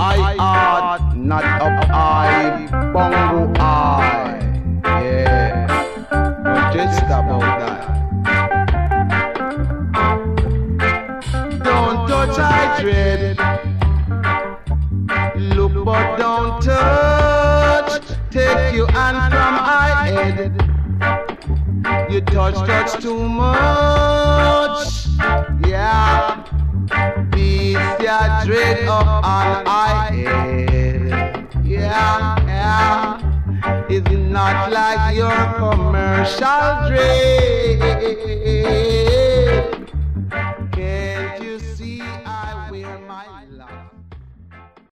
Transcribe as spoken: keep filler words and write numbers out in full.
I art, not up I, bongo I. Yeah, but just about that. Don't touch I dread. Look but don't touch. Take your hand from I head. You touch, touch too much. Yeah. Beats ya dread up on I head. Yeah, yeah. It's not like your commercial dread.